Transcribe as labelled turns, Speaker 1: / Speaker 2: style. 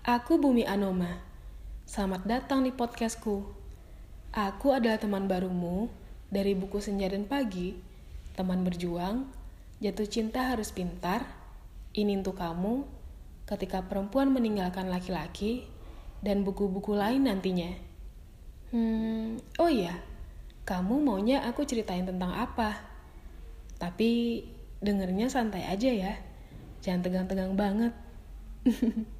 Speaker 1: Aku Bumi Anoma. Selamat datang di podcastku. Aku adalah teman barumu dari buku Senja dan Pagi, teman berjuang, jatuh cinta harus pintar, ini untuk kamu, ketika perempuan meninggalkan laki-laki, dan buku-buku lain nantinya. Oh iya, kamu maunya aku ceritain tentang apa? Tapi dengernya santai aja ya, jangan tegang-tegang banget.